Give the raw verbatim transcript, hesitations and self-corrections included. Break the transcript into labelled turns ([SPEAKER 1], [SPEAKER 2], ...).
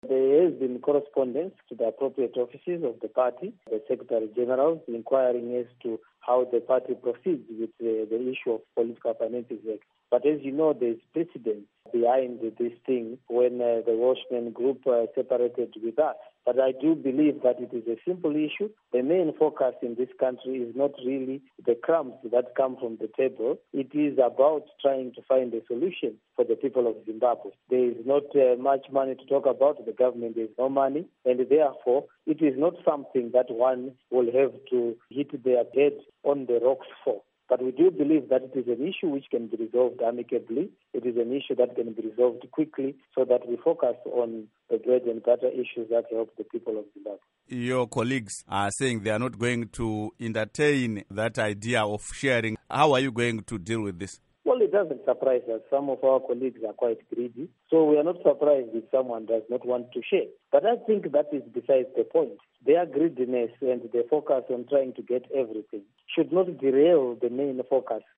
[SPEAKER 1] There has been correspondence to the appropriate offices of the party, the Secretary General, inquiring as to how the party proceeds with the, the issue of political finances. But as you know, there is precedent behind this thing when uh, the Watchmen group uh, separated with us. But I do believe that it is a simple issue. The main focus in this country is not really the crumbs that come from the table. It is about trying to find a solution for the people of Zimbabwe. There is not uh, much money to talk about. The government has no money, and therefore it is not something that one will have to hit their head on the rocks for. But we do believe that it is an issue which can be resolved amicably. It is an issue that can be resolved quickly so that we focus on the bread and butter issues that help the people of Zimbabwe.
[SPEAKER 2] Your colleagues are saying they are not going to entertain that idea of sharing. How are you going to deal with this?
[SPEAKER 1] Well, it doesn't surprise us. Some of our colleagues are quite greedy. So we are not surprised if someone does not want to share. But I think that is besides the point. Their greediness and their focus on trying to get everything should not derail the main focus